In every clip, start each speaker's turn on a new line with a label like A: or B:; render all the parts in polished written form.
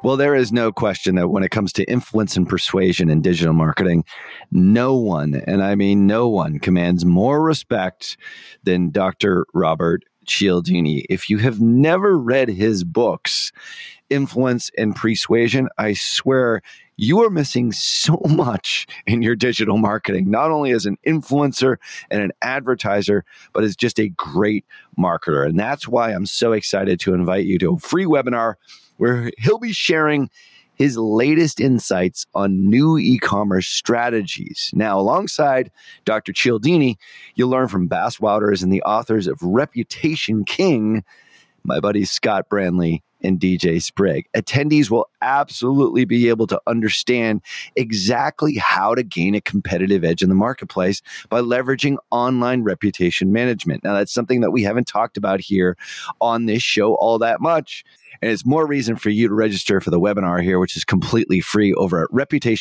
A: Well, there is no question that when it comes to influence and persuasion in digital marketing, no one, and I mean no one, commands more respect than Dr. Robert Cialdini. If you have never read his books, Influence and Persuasion, I swear you are missing so much in your digital marketing, not only as an influencer and an advertiser, but as just a great marketer. And that's why I'm so excited to invite you to a free webinar where he'll be sharing his latest insights on new e-commerce strategies. Now, alongside Dr. Cialdini, you'll learn from Bass Wouters and the authors of Reputation King, my buddies Scott Branley and DJ Sprigg. Attendees will absolutely be able to understand exactly how to gain a competitive edge in the marketplace by leveraging online reputation management. Now, that's something that we haven't talked about here on this show all that much. And it's more reason for you to register for the webinar here, which is completely free over at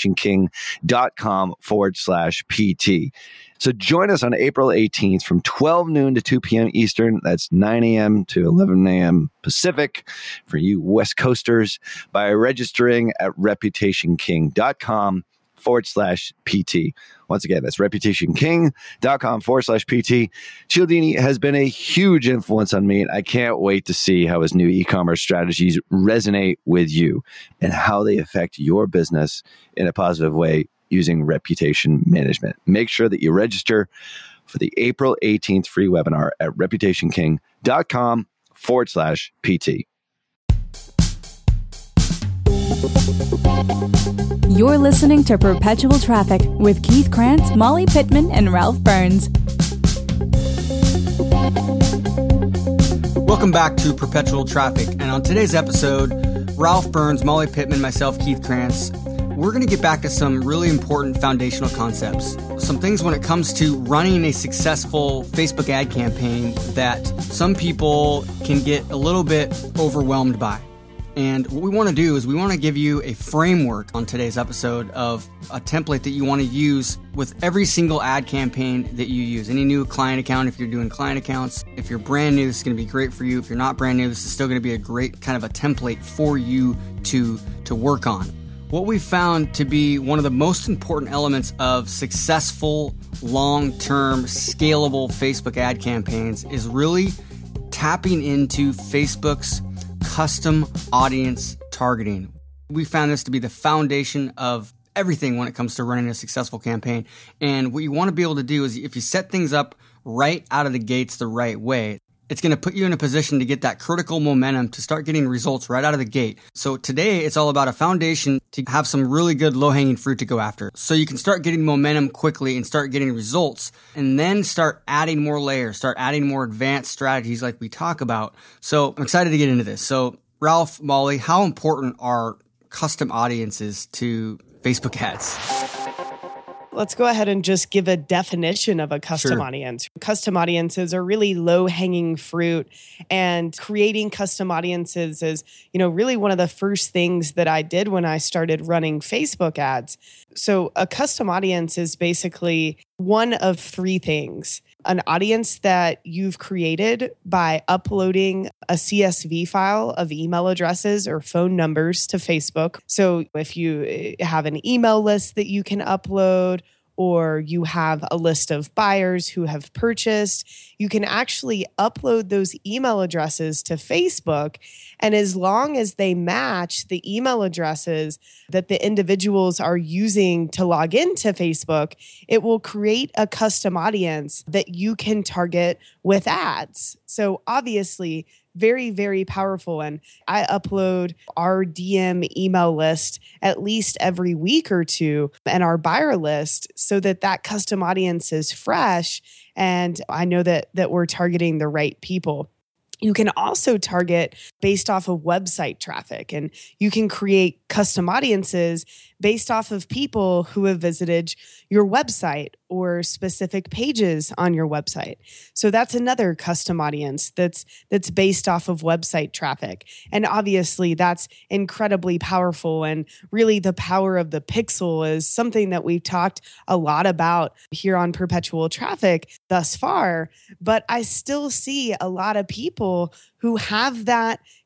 A: reputationking.com/PT. So join us on April 18th from 12 noon to 2 p.m. Eastern. That's 9 a.m. to 11 a.m. Pacific for you West Coasters by registering at reputationking.com/PT. Once again, that's reputationking.com/PT. Cialdini has been a huge influence on me, and I can't wait to see how his new e-commerce strategies resonate with you and how they affect your business in a positive way using reputation management. Make sure that you register for the April 18th free webinar at reputationking.com/PT.
B: You're listening to Perpetual Traffic with Keith Krantz, Molly Pittman, and Ralph Burns.
C: Welcome back to Perpetual Traffic. And on today's episode, Ralph Burns, Molly Pittman, myself, Keith Krantz, we're going to get back to some really important foundational concepts. Some things when it comes to running a successful Facebook ad campaign that some people can get a little bit overwhelmed by. And what we want to do is we want to give you a framework on today's episode of a template that you want to use with every single ad campaign that you use. Any new client account, if you're doing client accounts, if you're brand new, this is going to be great for you. If you're not brand new, this is still going to be a great kind of a template for you to work on. What we found to be one of the most important elements of successful, long-term, scalable Facebook ad campaigns is really tapping into Facebook's custom audience targeting. We found this to be the foundation of everything when it comes to running a successful campaign. And what you want to be able to do is if you set things up right out of the gates the right way, it's going to put you in a position to get that critical momentum to start getting results right out of the gate. So today it's all about a foundation to have some really good low-hanging fruit to go after. So you can start getting momentum quickly and start getting results and then start adding more layers, start adding more advanced strategies like we talk about. So I'm excited to get into this. So Ralph, Molly, how important are custom audiences to Facebook ads?
D: Let's go ahead and just give a definition of a custom audience. Custom audiences are really low-hanging fruit, and creating custom audiences is, really one of the first things that I did when I started running Facebook ads. So a custom audience is basically one of three things. An audience that you've created by uploading a CSV file of email addresses or phone numbers to Facebook. So if you have an email list that you can upload, or you have a list of buyers who have purchased, you can actually upload those email addresses to Facebook. And as long as they match the email addresses that the individuals are using to log into Facebook, it will create a custom audience that you can target with ads. So obviously, very, very powerful. And I upload our DM email list at least every week or two and our buyer list so that custom audience is fresh. And I know that we're targeting the right people. You can also target based off of website traffic, and you can create custom audiences based off of people who have visited your website or specific pages on your website. So that's another custom audience that's based off of website traffic. And obviously that's incredibly powerful, and really the power of the pixel is something that we've talked a lot about here on Perpetual Traffic thus far, but I still see a lot of people who have that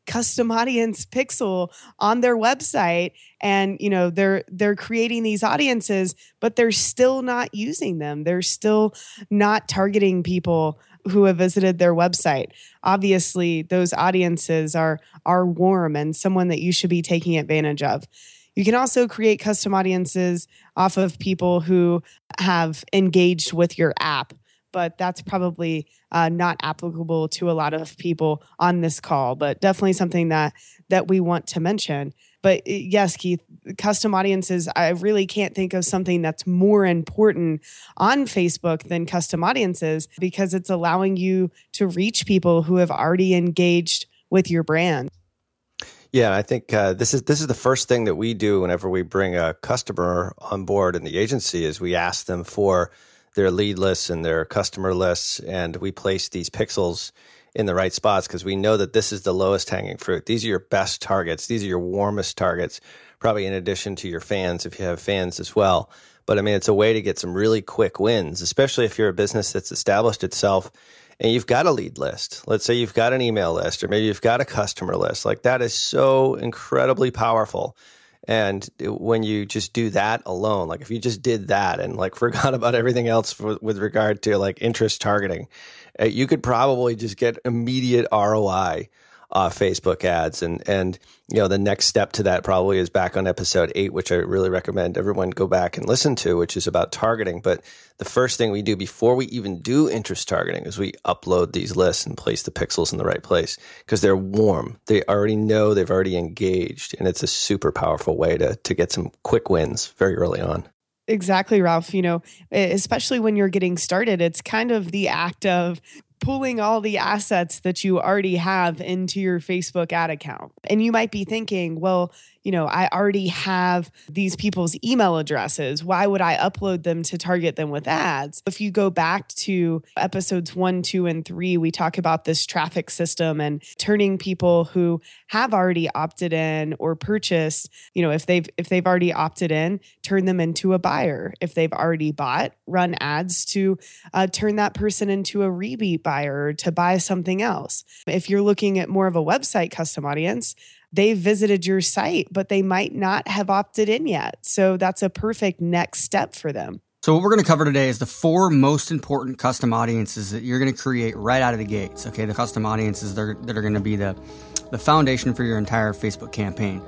D: custom audience pixel on their website, and they're creating these audiences, but they're still not using them. They're still not targeting people who have visited their website. Obviously, those audiences are warm and someone that you should be taking advantage of. You can also create custom audiences off of people who have engaged with your app, but that's probably not applicable to a lot of people on this call, but definitely something that we want to mention. But yes, Keith, custom audiences, I really can't think of something that's more important on Facebook than custom audiences, because it's allowing you to reach people who have already engaged with your brand.
E: Yeah, I think this is the first thing that we do whenever we bring a customer on board in the agency is we ask them for their lead lists and their customer lists, and we place these pixels in the right spots because we know that this is the lowest hanging fruit. These are your best targets. These are your warmest targets, probably in addition to your fans if you have fans as well. But I mean, it's a way to get some really quick wins, especially if you're a business that's established itself and you've got a lead list. Let's say you've got an email list, or maybe you've got a customer list. Like, that is so incredibly powerful. And when you just do that alone, like if you just did that and like forgot about everything else with regard to like interest targeting, you could probably just get immediate ROI off Facebook ads. And the next step to that probably is back on episode 8, which I really recommend everyone go back and listen to, which is about targeting. But the first thing we do before we even do interest targeting is we upload these lists and place the pixels in the right place because they're warm. They already know, they've already engaged, and it's a super powerful way to get some quick wins very early on.
D: Exactly, Ralph. Especially when you're getting started, it's kind of the act of pulling all the assets that you already have into your Facebook ad account. And you might be thinking, well, I already have these people's email addresses. Why would I upload them to target them with ads? If you go back to episodes 1, 2, and 3, we talk about this traffic system and turning people who have already opted in or purchased, if they've already opted in, turn them into a buyer. If they've already bought, run ads to turn that person into a repeat buyer or to buy something else. If you're looking at more of a website custom audience, they visited your site, but they might not have opted in yet. So that's a perfect next step for them.
C: So what we're going to cover today is the 4 most important custom audiences that you're going to create right out of the gates. Okay, the custom audiences that are going to be the foundation for your entire Facebook campaign.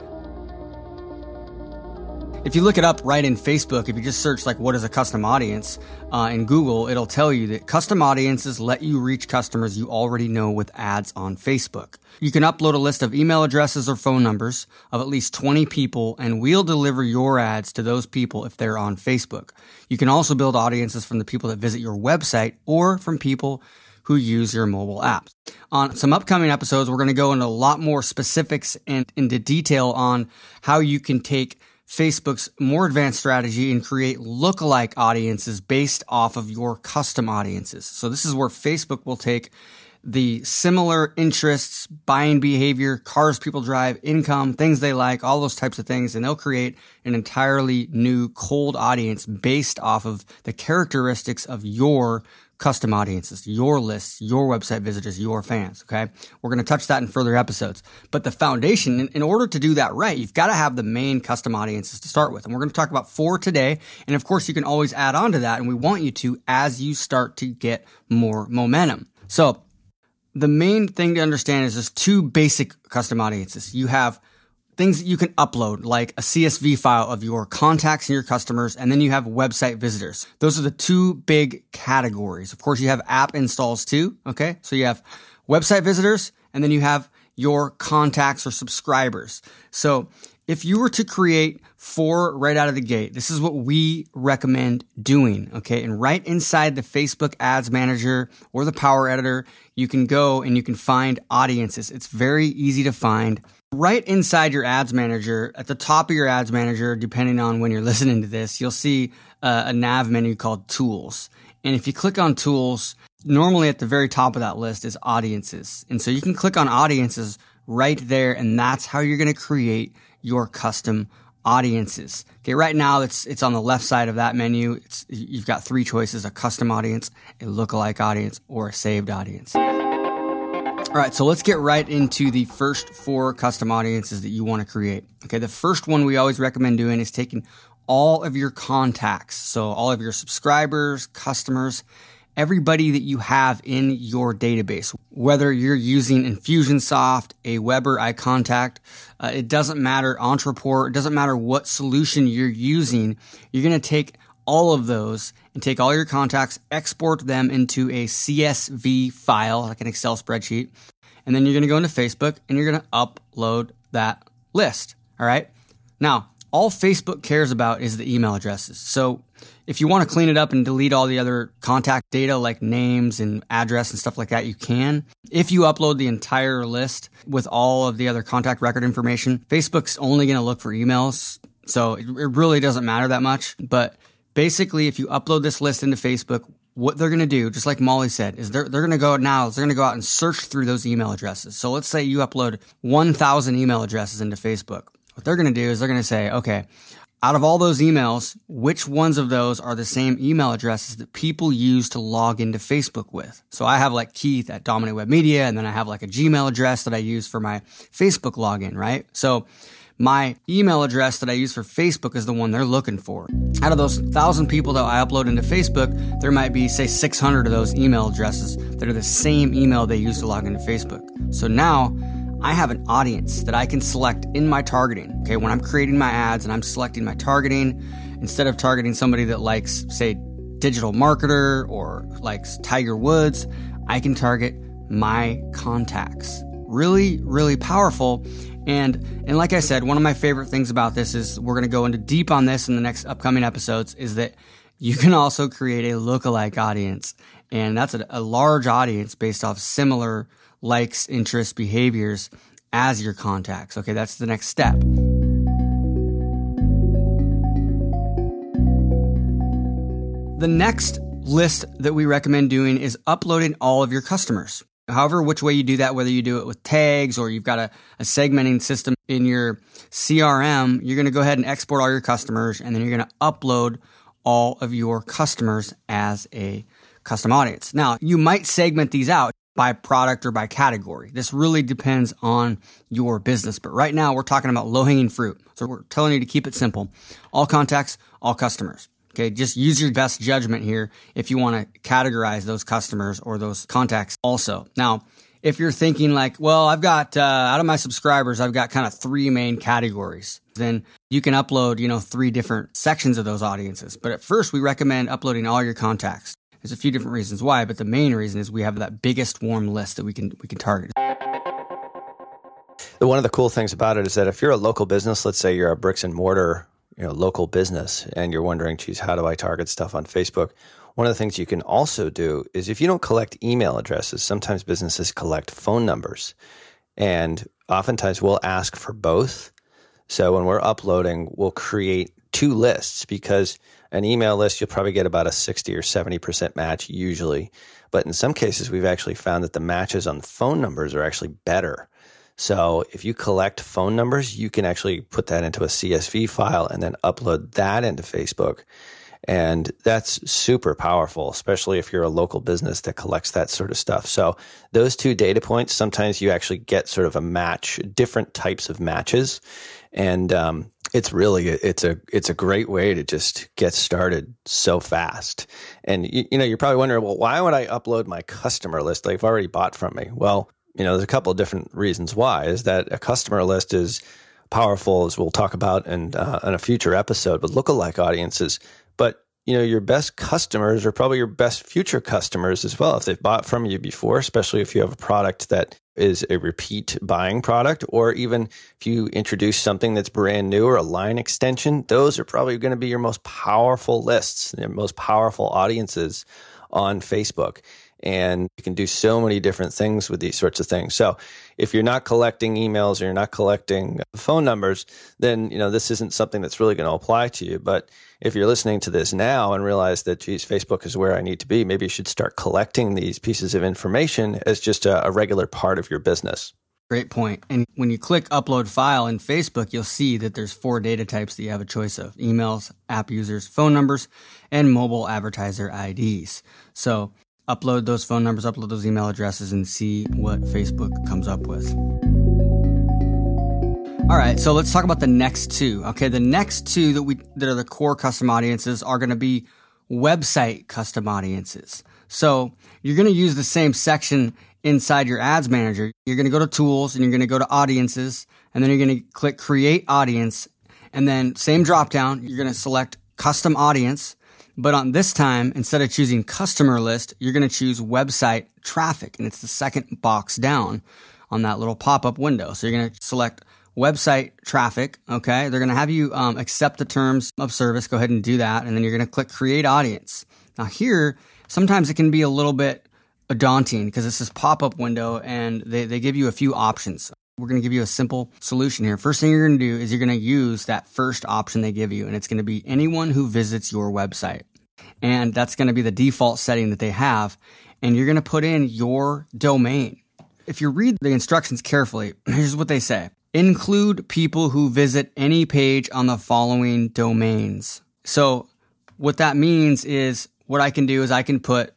C: If you look it up right in Facebook, if you just search like what is a custom audience in Google, it'll tell you that custom audiences let you reach customers you already know with ads on Facebook. You can upload a list of email addresses or phone numbers of at least 20 people, and we'll deliver your ads to those people if they're on Facebook. You can also build audiences from the people that visit your website or from people who use your mobile apps. On some upcoming episodes, we're going to go into a lot more specifics and into detail on how you can take Facebook's more advanced strategy and create lookalike audiences based off of your custom audiences. So this is where Facebook will take the similar interests, buying behavior, cars people drive, income, things they like, all those types of things, and they'll create an entirely new cold audience based off of the characteristics of your custom audiences, your lists, your website visitors, your fans, okay? We're going to touch that in further episodes. But the foundation, in order to do that right, you've got to have the main custom audiences to start with. And we're going to talk about 4 today. And of course, you can always add on to that. And we want you to as you start to get more momentum. So the main thing to understand is there's 2 basic custom audiences. You have things that you can upload, like a CSV file of your contacts and your customers, and then you have website visitors. Those are the 2 big categories. Of course, you have app installs too, okay? So you have website visitors, and then you have your contacts or subscribers. So if you were to create 4 right out of the gate, this is what we recommend doing, okay? And right inside the Facebook Ads Manager or the Power Editor, you can go and you can find audiences. It's very easy to find. Right inside your Ads Manager, at the top of your Ads Manager, depending on when you're listening to this, you'll see a nav menu called Tools. And if you click on Tools, normally at the very top of that list is Audiences. And so you can click on Audiences right there, and that's how you're going to create your custom audiences. Okay, right now it's on the left side of that menu. You've got 3 choices: a custom audience, a lookalike audience, or a saved audience. All right, so let's get right into the first 4 custom audiences that you want to create. Okay, the first one we always recommend doing is taking all of your contacts, so all of your subscribers, customers, everybody that you have in your database, whether you're using Infusionsoft, Aweber, iContact, it doesn't matter, Entreport, it doesn't matter what solution you're using, you're going to take all of those and take all your contacts, export them into a CSV file, like an Excel spreadsheet, and then you're going to go into Facebook and you're going to upload that list. All right. Now, all Facebook cares about is the email addresses. So if you want to clean it up and delete all the other contact data like names and address and stuff like that, you can. If you upload the entire list with all of the other contact record information, Facebook's only going to look for emails. So it really doesn't matter that much. But basically, if you upload this list into Facebook, what they're going to do, just like Molly said, is they're going to go out and search through those email addresses. So let's say you upload 1,000 email addresses into Facebook. What they're going to do is they're going to say, okay, out of all those emails, which ones of those are the same email addresses that people use to log into Facebook with? So I have like Keith at Dominant Web Media, and then I have like a Gmail address that I use for my Facebook login, right? So my email address that I use for Facebook is the one they're looking for. Out of those 1,000 people that I upload into Facebook, there might be, say, 600 of those email addresses that are the same email they use to log into Facebook. So now I have an audience that I can select in my targeting. Okay, when I'm creating my ads and I'm selecting my targeting, instead of targeting somebody that likes, say, digital marketer or likes Tiger Woods, I can target my contacts. Really, really powerful. And like I said, one of my favorite things about this is we're going to go into deep on this in the next upcoming episodes, is that you can also create a lookalike audience. And that's a large audience based off similar likes, interests, behaviors as your contacts. Okay, that's the next step. The next list that we recommend doing is uploading all of your customers. However, which way you do that, whether you do it with tags or you've got a segmenting system in your CRM, you're going to go ahead and export all your customers, and then you're going to upload all of your customers as a custom audience. Now, you might segment these out by product or by category. This really depends on your business. But right now, we're talking about low-hanging fruit. So we're telling you to keep it simple. All contacts, all customers. Okay, just use your best judgment here if you want to categorize those customers or those contacts also. Now, if you're thinking like, well, I've got, out of my subscribers, I've got kind of 3 main categories, then you can upload, 3 different sections of those audiences. But at first, we recommend uploading all your contacts. There's a few different reasons why, but the main reason is we have that biggest warm list that we can target.
E: One of the cool things about it is that if you're a local business, let's say you're a bricks and mortar, local business, and you're wondering, geez, how do I target stuff on Facebook? One of the things you can also do is if you don't collect email addresses, sometimes businesses collect phone numbers. And oftentimes we'll ask for both. So when we're uploading, we'll create 2 lists, because an email list, you'll probably get about a 60 or 70% match usually. But in some cases, we've actually found that the matches on the phone numbers are actually better. So if you collect phone numbers, you can actually put that into a CSV file and then upload that into Facebook. And that's super powerful, especially if you're a local business that collects that sort of stuff. So those 2 data points, sometimes you actually get sort of a match, different types of matches. And it's a great way to just get started so fast. And you're probably wondering, well, why would I upload my customer list? They've already bought from me. Well, there's a couple of different reasons why. Is that a customer list is powerful, as we'll talk about in a future episode, with lookalike audiences. But your best customers are probably your best future customers as well, if they've bought from you before, especially if you have a product that is a repeat buying product, or even if you introduce something that's brand new or a line extension. Those are probably going to be your most powerful lists, your most powerful audiences on Facebook. And you can do so many different things with these sorts of things. So if you're not collecting emails or you're not collecting phone numbers, then, this isn't something that's really going to apply to you. But if you're listening to this now and realize that, geez, Facebook is where I need to be, maybe you should start collecting these pieces of information as just a regular part of your business.
C: Great point. And when you click upload file in Facebook, you'll see that there's 4 data types that you have a choice of: emails, app users, phone numbers, and mobile advertiser IDs. So upload those phone numbers, upload those email addresses, and see what Facebook comes up with. All right, so let's talk about the next two. Okay, the next two that are the core custom audiences are going to be website custom audiences. So you're going to use the same section inside your ads manager. You're going to go to tools and you're going to go to audiences, and then you're going to click create audience, and then same dropdown, you're going to select custom audience. But on this time, instead of choosing customer list, you're going to choose website traffic, and it's the second box down on that little pop-up window. So you're going to select website traffic. Okay. They're going to have you accept the terms of service. Go ahead and do that. And then you're going to click create audience. Now here, sometimes it can be a little bit daunting because it's this pop-up window and they give you a few options. We're going to give you a simple solution here. First thing you're going to do is you're going to use that first option they give you, and it's going to be anyone who visits your website. And that's going to be the default setting that they have. And you're going to put in your domain. If you read the instructions carefully, here's what they say. Include people who visit any page on the following domains. So what that means is what I can do is I can put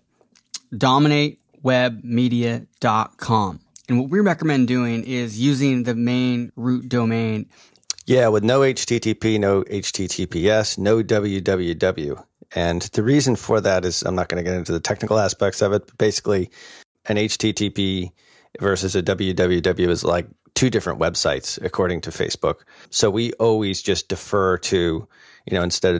C: dominatewebmedia.com. And what we recommend doing is using the main root domain.
E: Yeah, with no HTTP, no HTTPS, no www. And the reason for that is I'm not going to get into the technical aspects of it, but basically an HTTP versus a www is like two different websites according to Facebook. So we always just defer to, instead of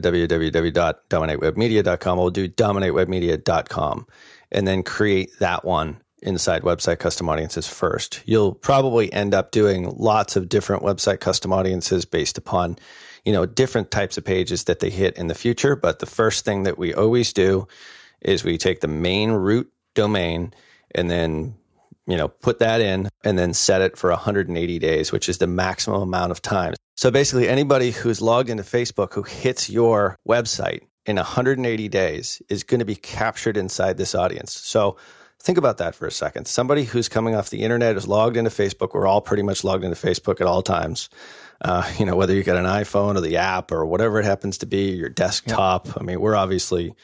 E: www.dominatewebmedia.com, we'll do dominatewebmedia.com and then create that one inside website custom audiences first. You'll probably end up doing lots of different website custom audiences based upon, different types of pages that they hit in the future. But the first thing that we always do is we take the main root domain and then put that in and then set it for 180 days, which is the maximum amount of time. So basically anybody who's logged into Facebook who hits your website in 180 days is going to be captured inside this audience. So think about that for a second. Somebody who's coming off the internet is logged into Facebook. We're all pretty much logged into Facebook at all times. Whether you got an iPhone or the app or whatever it happens to be, your desktop. Yep. I mean, we're obviously,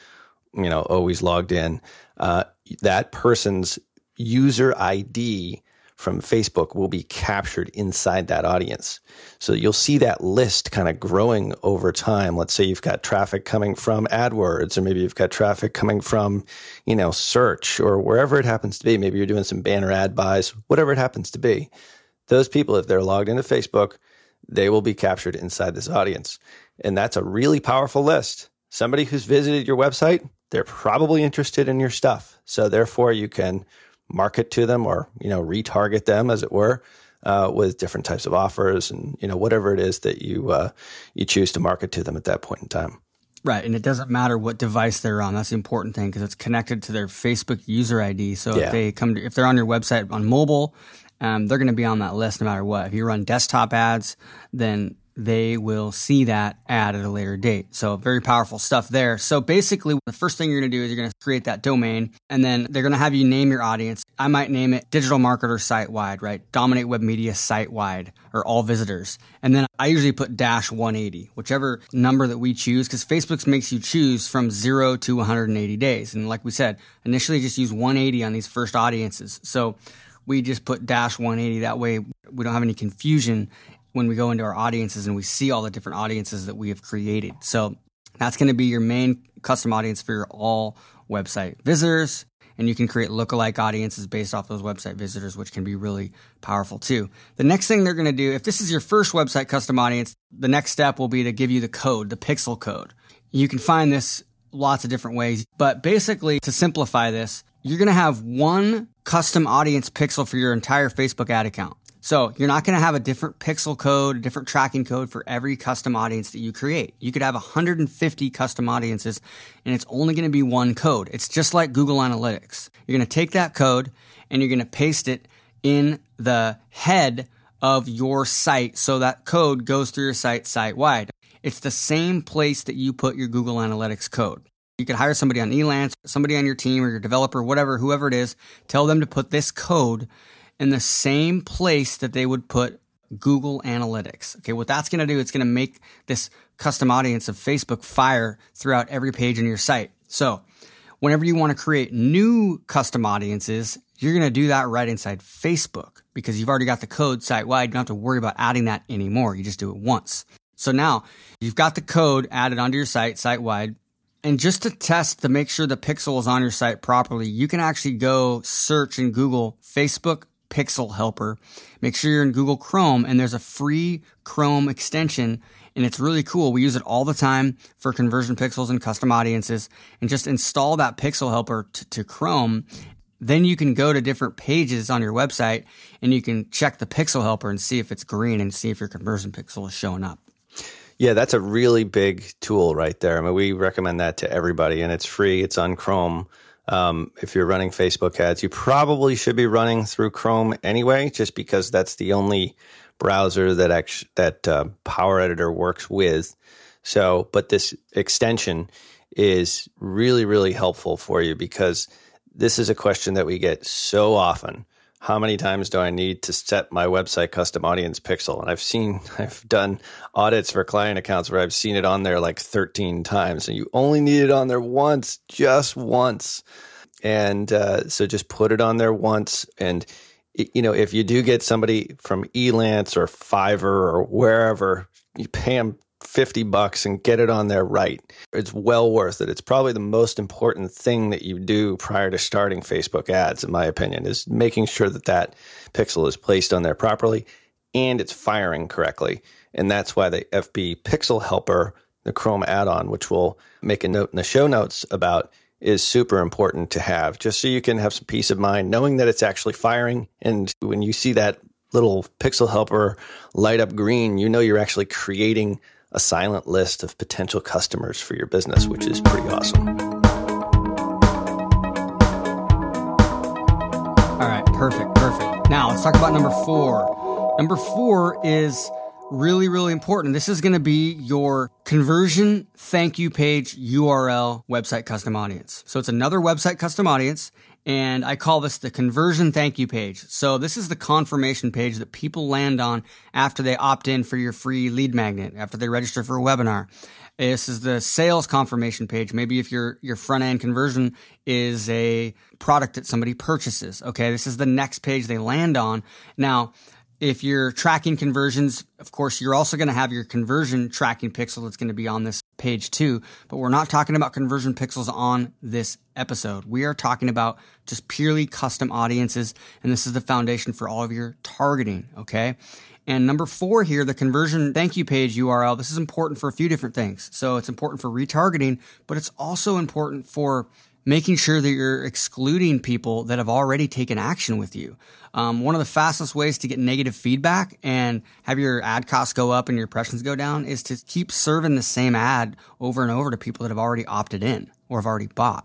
E: always logged in. That person's user ID from Facebook will be captured inside that audience. So you'll see that list kind of growing over time. Let's say you've got traffic coming from AdWords, or maybe you've got traffic coming from, search or wherever it happens to be. Maybe you're doing some banner ad buys, whatever it happens to be. Those people, if they're logged into Facebook, they will be captured inside this audience. And that's a really powerful list. Somebody who's visited your website, they're probably interested in your stuff. So therefore you can market to them or, retarget them, as it were, with different types of offers and, whatever it is that you choose to market to them at that point in time.
C: Right. And it doesn't matter what device they're on. That's the important thing because it's connected to their Facebook user ID. So if they're on your website on mobile, they're going to be on that list no matter what. If you run desktop ads, then they will see that ad at a later date. So very powerful stuff there. So basically, the first thing you're going to do is you're going to create that domain, and then they're going to have you name your audience. I might name it Digital Marketer Site-Wide, right? Dominate Web Media Site-Wide, or all visitors. And then I usually put -180, whichever number that we choose, because Facebook makes you choose from 0 to 180 days. And like we said, initially just use 180 on these first audiences. So we just put -180. That way we don't have any confusion when we go into our audiences and we see all the different audiences that we have created. So that's going to be your main custom audience for your all website visitors. And you can create lookalike audiences based off those website visitors, which can be really powerful too. The next thing they're going to do, if this is your first website custom audience, the next step will be to give you the code, the pixel code. You can find this lots of different ways, but basically to simplify this, you're going to have one custom audience pixel for your entire Facebook ad account. So you're not going to have a different pixel code, a different tracking code for every custom audience that you create. You could have 150 custom audiences and it's only going to be one code. It's just like Google Analytics. You're going to take that code and you're going to paste it in the head of your site so that code goes through your site site-wide. It's the same place that you put your Google Analytics code. You could hire somebody on Elance, somebody on your team or your developer, whoever it is, tell them to put this code in the same place that they would put Google Analytics. Okay, what that's going to do, it's going to make this custom audience of Facebook fire throughout every page on your site. So Whenever you want to create new custom audiences, you're going to do that right inside Facebook because you've already got the code site-wide. You don't have to worry about adding that anymore. You just do it once. So now you've got the code added onto your site-wide. And just to test to make sure the pixel is on your site properly, you can actually go search in Google Facebook Pixel Helper. Make sure you're in Google Chrome, and there's a free Chrome extension, and it's really cool. We use it all the time for conversion pixels and custom audiences, and just install that Pixel Helper to Chrome. Then you can go to different pages on your website, and you can check the Pixel Helper and see if it's green and see if your conversion pixel is showing up.
E: Yeah, that's a really big tool right there. I mean, we recommend that to everybody, and it's free. It's on Chrome. If you're running Facebook ads, you probably should be running through Chrome anyway, just because that's the only browser that Power Editor works with. So, but this extension is really, really helpful for you because this is a question that we get so often. How many times do I need to set my website custom audience pixel? And I've done audits for client accounts where I've seen it on there like 13 times, and you only need it on there once, just once. And so just put it on there once. And, if you do get somebody from Elance or Fiverr or wherever, you pay them $50 and get it on there right. It's well worth it. It's probably the most important thing that you do prior to starting Facebook ads, in my opinion, is making sure that pixel is placed on there properly and it's firing correctly. And that's why the FB Pixel Helper, the Chrome add-on, which we'll make a note in the show notes about, is super important to have, just so you can have some peace of mind knowing that it's actually firing. And when you see that little Pixel Helper light up green, you're actually creating a silent list of potential customers for your business, which is pretty awesome.
C: All right, perfect. Now let's talk about number 4. Number 4 is really, really important. This is going to be your conversion thank you page URL website custom audience. So it's another website custom audience, and I call this the conversion thank you page. So this is the confirmation page that people land on after they opt in for your free lead magnet, after they register for a webinar. This is the sales confirmation page. Maybe if your front end conversion is a product that somebody purchases. Okay, this is the next page they land on. Now, if you're tracking conversions, of course, you're also going to have your conversion tracking pixel that's going to be on this page too, but we're not talking about conversion pixels on this episode. We are talking about just purely custom audiences, and this is the foundation for all of your targeting, okay? And number 4 here, the conversion thank you page URL, this is important for a few different things. So it's important for retargeting, but it's also important for making sure that you're excluding people that have already taken action with you. One of the fastest ways to get negative feedback and have your ad costs go up and your impressions go down is to keep serving the same ad over and over to people that have already opted in or have already bought.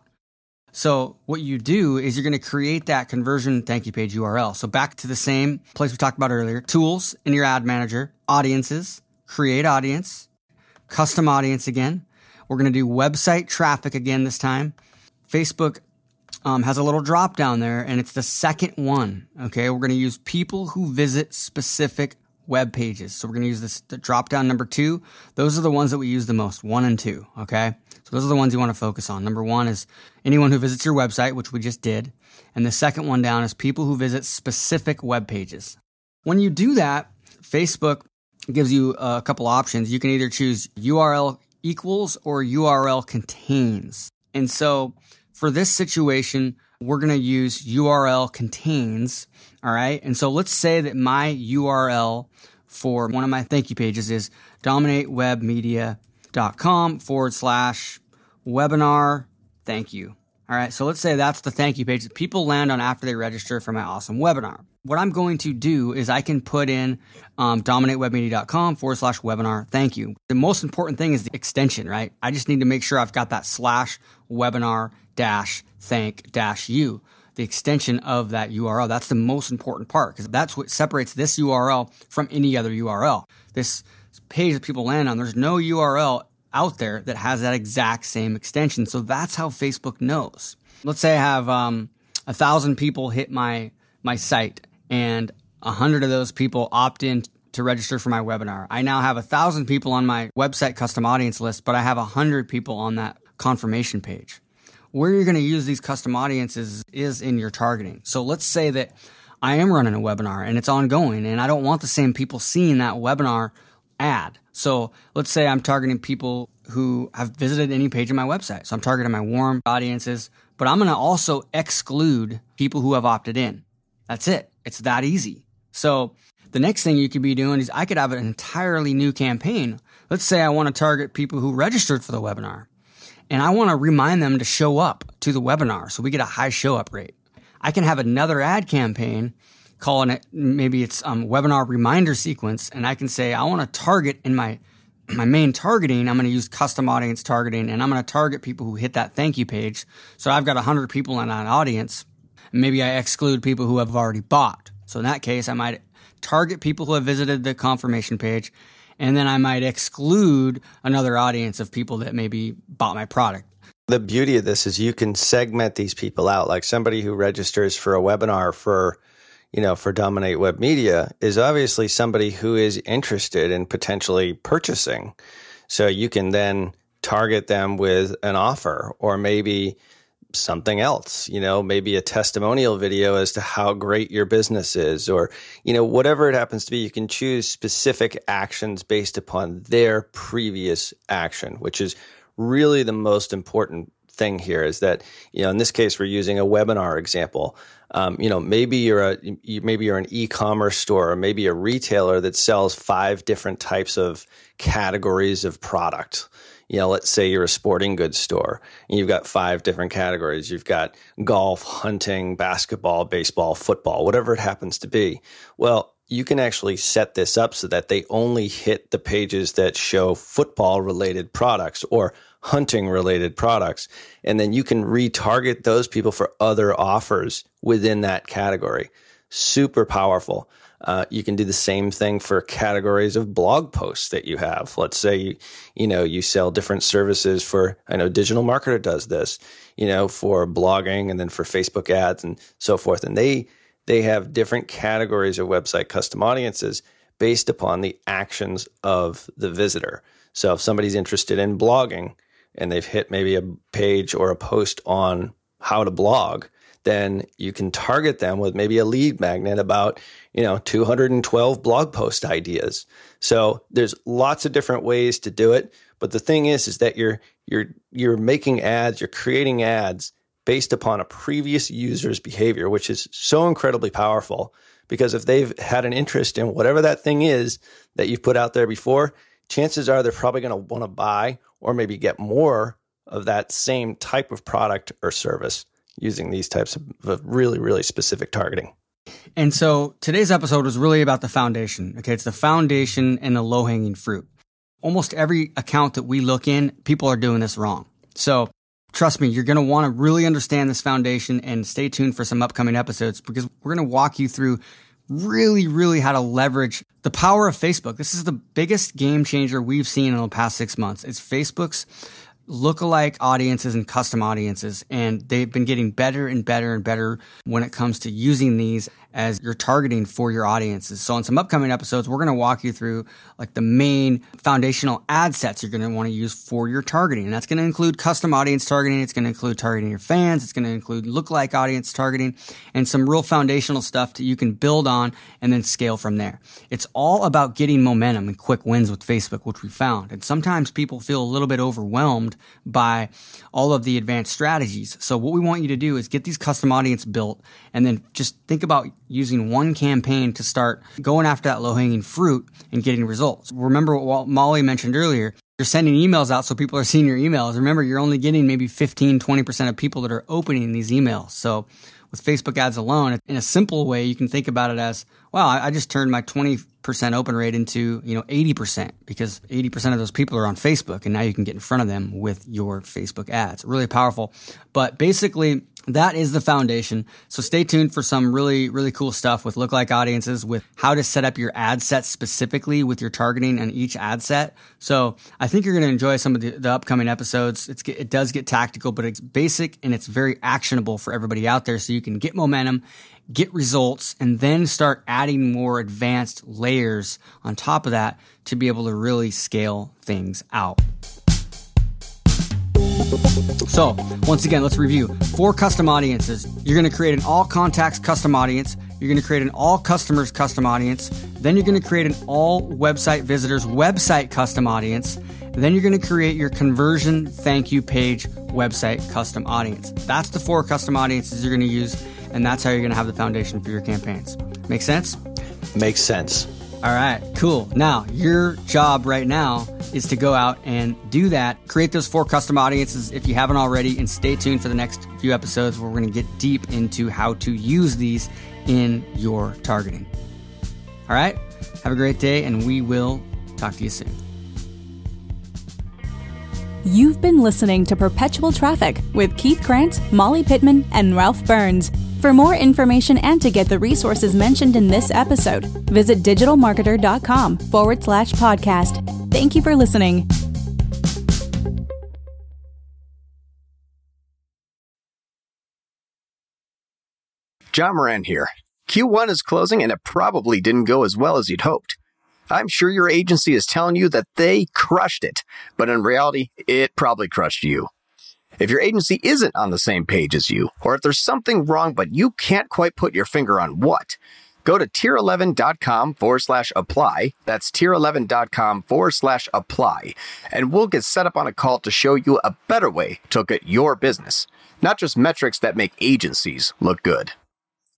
C: So what you do is you're going to create that conversion thank you page URL. So back to the same place we talked about earlier, tools in your ad manager, audiences, create audience, custom audience again. We're going to do website traffic again this time. Facebook has a little drop down there, and it's the second one. Okay, we're going to use people who visit specific web pages. So we're going to use the drop down number 2. Those are the ones that we use the most, 1 and 2. Okay, so those are the ones you want to focus on. Number 1 is anyone who visits your website, which we just did, and the second one down is people who visit specific web pages. When you do that, Facebook gives you a couple options. You can either choose URL equals or URL contains, and so for this situation, we're going to use URL contains, all right? And so let's say that my URL for one of my thank you pages is dominatewebmedia.com/webinar thank you. All right, so let's say that's the thank you page that people land on after they register for my awesome webinar. What I'm going to do is I can put in dominatewebmedia.com/webinar thank you. The most important thing is the extension, right? I just need to make sure I've got that /webinar-thank-you, the extension of that URL. That's the most important part because that's what separates this URL from any other URL. This page that people land on, there's no URL out there that has that exact same extension. So that's how Facebook knows. Let's say I have 1,000 people hit my site and 100 of those people opt in to register for my webinar. I now have 1,000 people on my website custom audience list, but I have 100 people on that confirmation page. where you're going to use these custom audiences is in your targeting. So let's say that I am running a webinar and it's ongoing and I don't want the same people seeing that webinar ad. So let's say I'm targeting people who have visited any page of my website. So I'm targeting my warm audiences, but I'm going to also exclude people who have opted in. That's it. It's that easy. So the next thing you could be doing is I could have an entirely new campaign. Let's say I want to target people who registered for the webinar and I want to remind them to show up to the webinar so we get a high show up rate. I can have another ad campaign calling it, maybe it's webinar reminder sequence, and I can say I want to target in my main targeting, I'm going to use custom audience targeting, and I'm going to target people who hit that thank you page. So I've got 100 people in that audience. Maybe I exclude people who have already bought. So in that case, I might target people who have visited the confirmation page, and then I might exclude another audience of people that maybe bought my product.
E: The beauty of this is you can segment these people out. Like somebody who registers for a webinar for Dominate Web Media is obviously somebody who is interested in potentially purchasing. So you can then target them with an offer or maybe something else, maybe a testimonial video as to how great your business is or, whatever it happens to be. You can choose specific actions based upon their previous action, which is really the most important thing here is that, in this case, we're using a webinar example. Maybe you're an e-commerce store or maybe a retailer that sells 5 different types of categories of product. Let's say you're a sporting goods store and you've got 5 different categories. You've got golf, hunting, basketball, baseball, football, whatever it happens to be. Well, you can actually set this up so that they only hit the pages that show football related products or hunting related products. And then you can retarget those people for other offers within that category. Super powerful. You can do the same thing for categories of blog posts that you have. Let's say, you sell different services for, I know Digital Marketer does this, for blogging and then for Facebook ads and so forth. And they have different categories of website custom audiences based upon the actions of the visitor. So if somebody's interested in blogging and they've hit maybe a page or a post on how to blog, then you can target them with maybe a lead magnet about, 212 blog post ideas. So there's lots of different ways to do it. But the thing is that you're making ads, you're creating ads based upon a previous user's behavior, which is so incredibly powerful because if they've had an interest in whatever that thing is that you've put out there before, chances are they're probably going to want to buy or maybe get more of that same type of product or service using these types of really, really specific targeting.
C: And so today's episode was really about the foundation. Okay, it's the foundation and the low-hanging fruit. Almost every account that we look in, people are doing this wrong. So trust me, you're going to want to really understand this foundation and stay tuned for some upcoming episodes because we're going to walk you through really, really how to leverage the power of Facebook. This is the biggest game changer we've seen in the past 6 months. It's Facebook's lookalike audiences and custom audiences, and they've been getting better and better and better when it comes to using these as you're targeting for your audiences. So in some upcoming episodes, we're going to walk you through like the main foundational ad sets you're going to want to use for your targeting. And that's going to include custom audience targeting. It's going to include targeting your fans. It's going to include lookalike audience targeting and some real foundational stuff that you can build on and then scale from there. It's all about getting momentum and quick wins with Facebook, which we found. And sometimes people feel a little bit overwhelmed by all of the advanced strategies. So what we want you to do is get these custom audience built and then just think about using one campaign to start going after that low-hanging fruit and getting results. Remember what Molly mentioned earlier. You're sending emails out so people are seeing your emails. Remember, you're only getting maybe 15, 20% of people that are opening these emails. So with Facebook ads alone, in a simple way, you can think about it as, well, I just turned my 20% open rate into 80% because 80% of those people are on Facebook and now you can get in front of them with your Facebook ads. Really powerful. But basically, that is the foundation. So stay tuned for some really, really cool stuff with lookalike audiences, with how to set up your ad set specifically with your targeting on each ad set. So I think you're going to enjoy some of the upcoming episodes. It does get tactical, but it's basic and it's very actionable for everybody out there so you can get momentum, get results, and then start adding more advanced layers on top of that to be able to really scale things out. So, once again, let's review. 4 custom audiences. You're going to create an all contacts custom audience. You're going to create an all customers custom audience. Then you're going to create an all website visitors website custom audience. Then you're going to create your conversion thank you page website custom audience. That's the 4 custom audiences you're going to use, and that's how you're going to have the foundation for your campaigns. Make sense?
E: Makes sense.
C: All right, cool. Now, your job right now is to go out and do that. Create those 4 custom audiences if you haven't already, and stay tuned for the next few episodes where we're going to get deep into how to use these in your targeting. All right, have a great day, and we will talk to you soon.
B: You've been listening to Perpetual Traffic with Keith Krantz, Molly Pittman, and Ralph Burns. For more information and to get the resources mentioned in this episode, visit digitalmarketer.com/podcast. Thank you for listening.
F: John Moran here. Q1 is closing and it probably didn't go as well as you'd hoped. I'm sure your agency is telling you that they crushed it, but in reality, it probably crushed you. If your agency isn't on the same page as you, or if there's something wrong but you can't quite put your finger on what, go to tier11.com/apply. That's tier11.com/apply. And we'll get set up on a call to show you a better way to look at your business, not just metrics that make agencies look good.